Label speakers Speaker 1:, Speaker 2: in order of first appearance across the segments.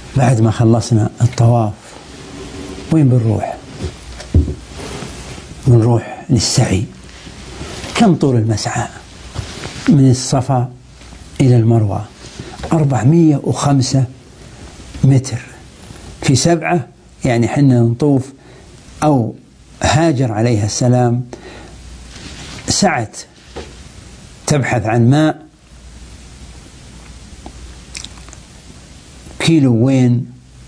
Speaker 1: بعد ما خلصنا الطواف وين بنروح؟ بنروح للسعي. كم طول المسعى من الصفا إلى المروة؟ 405 متر في 7. يعني حنا نطوف، أو هاجر عليها السلام سعت تبحث عن ماء كيلوين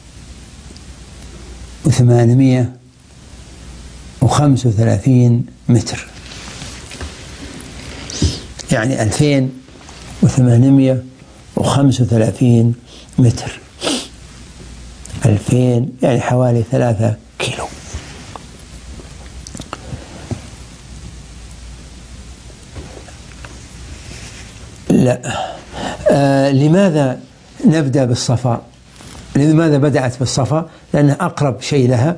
Speaker 1: و835 متر، يعني 2835 متر. 2000 يعني حوالي 3 كيلو. لا، لماذا نبدأ بالصفا؟ لماذا بدأت بالصفا؟ لأنه أقرب شيء لها،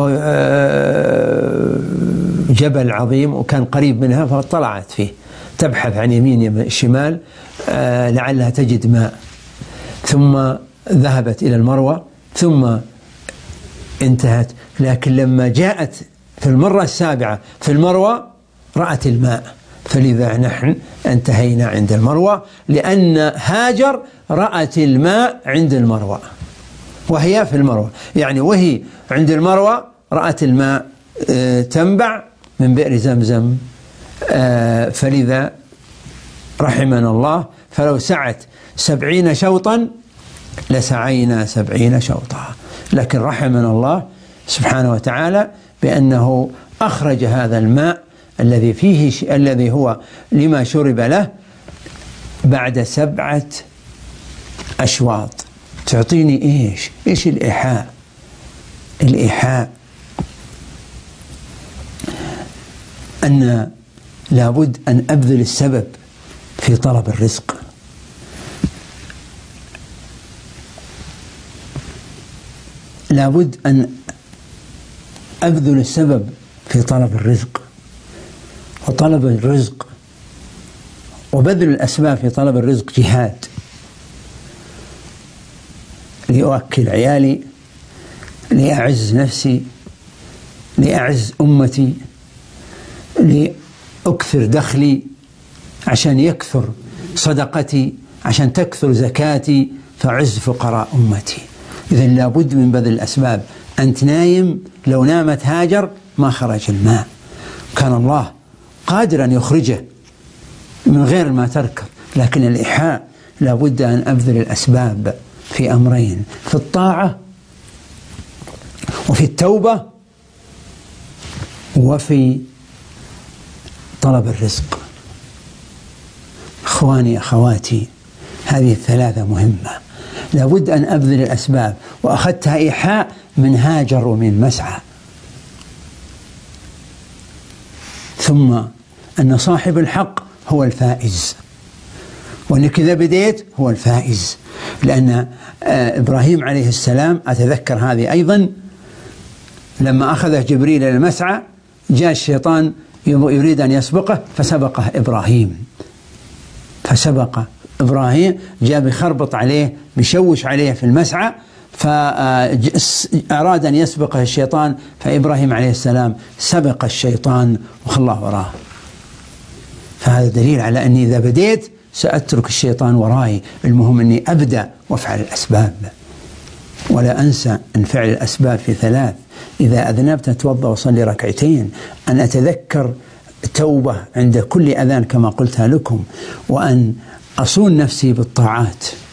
Speaker 1: وجبل عظيم وكان قريب منها، فطلعت فيه تبحث عن يمين شمال لعلها تجد ماء. ثم ذهبت إلى المروة ثم انتهت. لكن لما جاءت في المرة السابعة في المروة رأت الماء، فلذا نحن انتهينا عند المروة، لأن هاجر رأت الماء عند المروة وهي في المروة. يعني وهي عند المروة رأت الماء تنبع من بئر زمزم، فلذا رحمنا الله. فلو سعت 70 شوطا لسعينا 70 شوطا، لكن رحمنا الله سبحانه وتعالى بأنه أخرج هذا الماء الذي هو لما شرب له بعد 7 أشواط. تعطيني إيش الإيحاء؟ الإيحاء أن لابد أن أبذل السبب في طلب الرزق. لابد أن أبذل السبب في طلب الرزق، وطلب الرزق وبذل الأسباب في طلب الرزق جهاد. لأؤكل عيالي، لأعز نفسي، لأعز أمتي، لأكثر دخلي، عشان يكثر صدقتي، عشان تكثر زكاتي، فعز فقراء أمتي. إذن لابد من بذل الأسباب. أنت نايم، لو نامت هاجر ما خرج الماء، كان الله قادر أن يخرجه من غير ما تركض. لكن الإيحاء لابد أن أبذل الأسباب في أمرين: في الطاعة وفي التوبة وفي طلب الرزق. أخواني أخواتي، هذه الثلاثة مهمة، لابد أن أبذل الأسباب. وأخذتها إيحاء من هاجر ومن مسعى. ثم أن صاحب الحق هو الفائز، وأنك إذا بديت هو الفائز. لأن إبراهيم عليه السلام، أتذكر هذه أيضا، لما أخذه جبريل إلى المسعى جاء الشيطان يريد أن يسبقه فسبق إبراهيم، جاء بخربط عليه، بشوش عليه في المسعى، فأراد أن يسبقه الشيطان، فإبراهيم عليه السلام سبق الشيطان وخلاه وراه. فهذا دليل على أني إذا بديت سأترك الشيطان وراي، المهم أني أبدأ وافعل الأسباب. ولا أنسى أن فعل الأسباب في 3: إذا أذنبت أتوضأ وصلي 2 ركعتين، أن أتذكر توبة عند كل أذان كما قلتها لكم، وأن أصون نفسي بالطاعات.